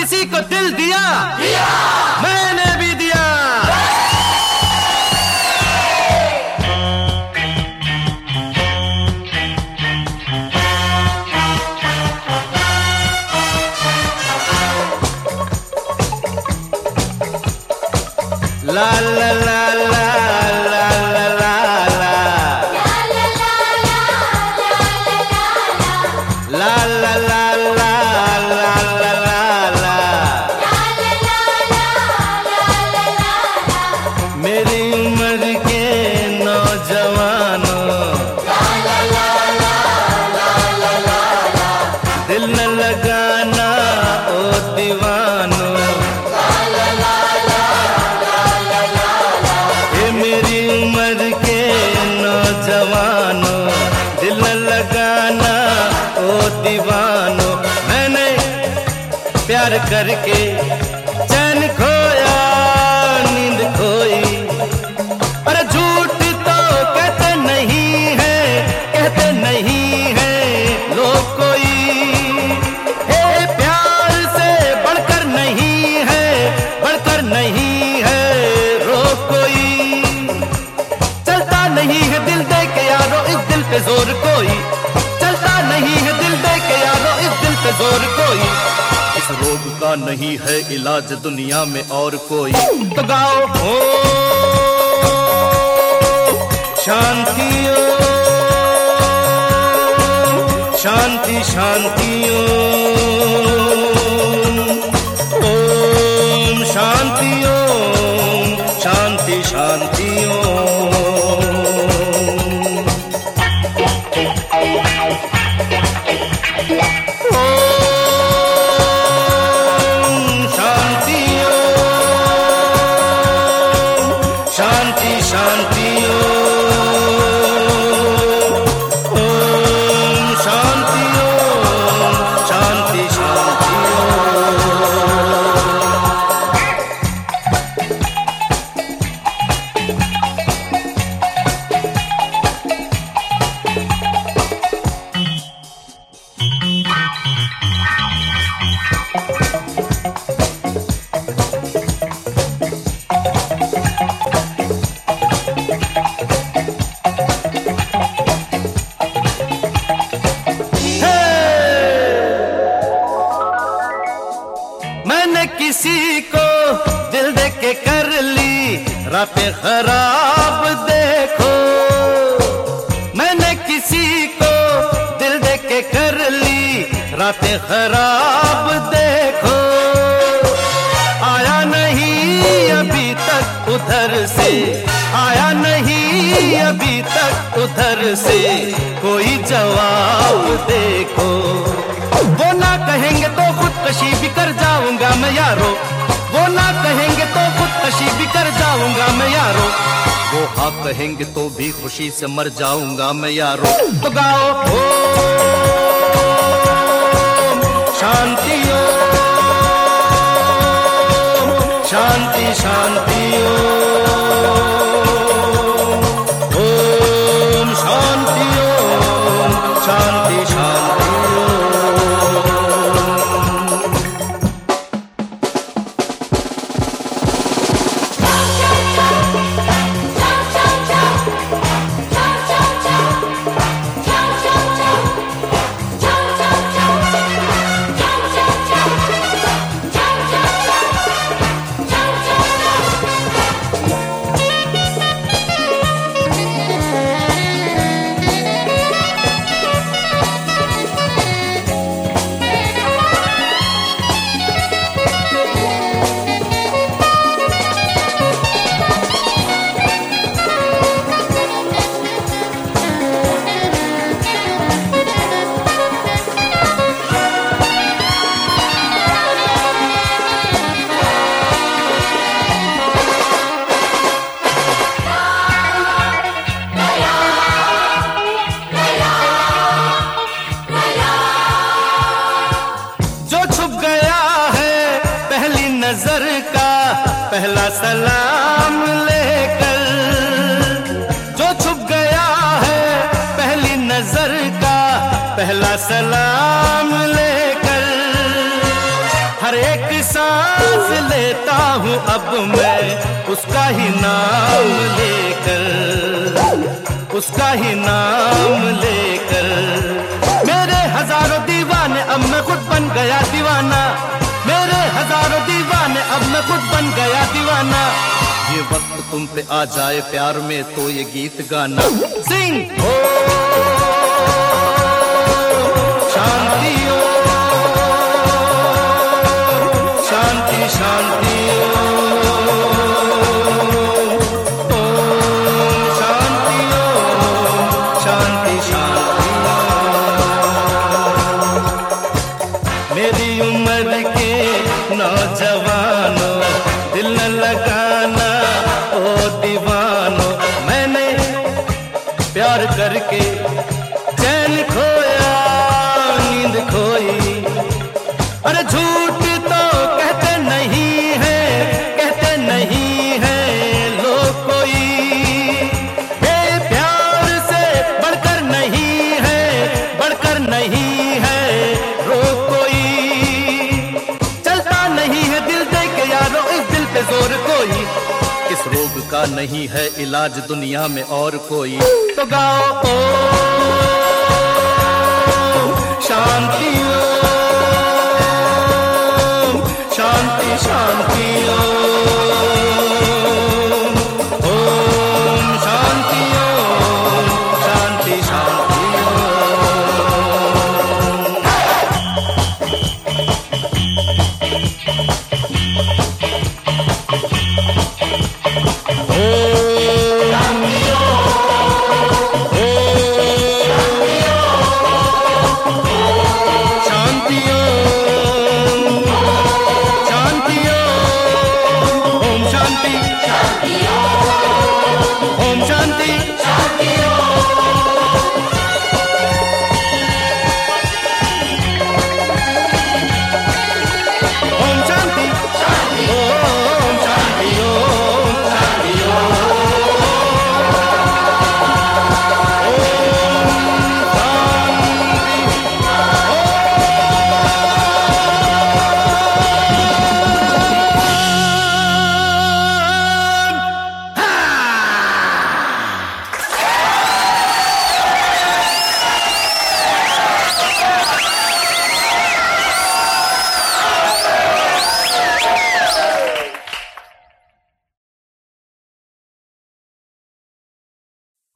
किसी को दिल दिया, मैंने भी दिया। ला ला ला ला ला ला ला ला ला ला ला मेरी उम्र के नौजवानों, दिल न लगाना ओ दीवानों। ये मेरी उम्र के नौजवानों, दिल न लगाना ओ दीवानों। मैंने प्यार करके चैन खोया, नींद खोई। अरे झूठ तो कहते नहीं है, कहते नहीं है लोग कोई। हे प्यार से बढ़कर नहीं है, बढ़कर नहीं है रोग कोई। चलता नहीं है दिल दे के यारो इस दिल पे जोर कोई, चलता नहीं है दिल दे के यारो इस दिल पे जोर कोई। इस रोग का नहीं है इलाज दुनिया में और कोई। तो गाओ हो शांति ओ, शांति शांति ओम शांति ओम शांति शांति ओम। शांति शांति ओम शांति ओम शांति शांति किसी को दिल दे के कर ली रातें खराब देखो। मैंने किसी को दिल दे के कर ली रातें खराब देखो। आया नहीं अभी तक उधर से, आया नहीं अभी तक उधर से कोई जवाब देखो। वो ना कहेंगे तो खुदकशी भी कर जाऊंगा मैं यारो, वो ना कहेंगे तो खुदकशी भी कर जाऊंगा मैं यारो। वो हाँ कहेंगे तो भी खुशी से मर जाऊंगा मैं यारो। तो गाओ ओम शांति ओम शांति शांति ओम शांति ओम शांति शांति। नजर का पहला सलाम लेकर, जो छुप गया है पहली नजर का पहला सलाम लेकर, हर एक एक सांस लेता हूँ अब मैं उसका ही नाम लेकर, उसका ही नाम लेकर। मेरे हजारों दीवाने अब मैं खुद बन गया दीवाना, मेरे हजारों दीवाने अब मैं खुद बन गया दीवाना। ये वक्त तुम पे आ जाए प्यार में तो ये गीत गाना। सिंग ओ शांति ओ शांति शांति ओ शांति ओ शांति शांति। मेरी उम्र के नौजवानों दिल न लगाना ओ दीवानो। मैंने प्यार करके चैन खोया नींद खोई। अरे झूठ तो कहते नहीं है, कहते नहीं है लोग कोई। ये प्यार से बढ़कर नहीं है, बढ़कर नहीं है रोग कोई। चलता नहीं है दिल दे के यारो इस दिल पे जोर कोई। इस रोग का नहीं है इलाज दुनिया में और कोई। तो गाओ ओ शांति ओ शांति शांति ओ।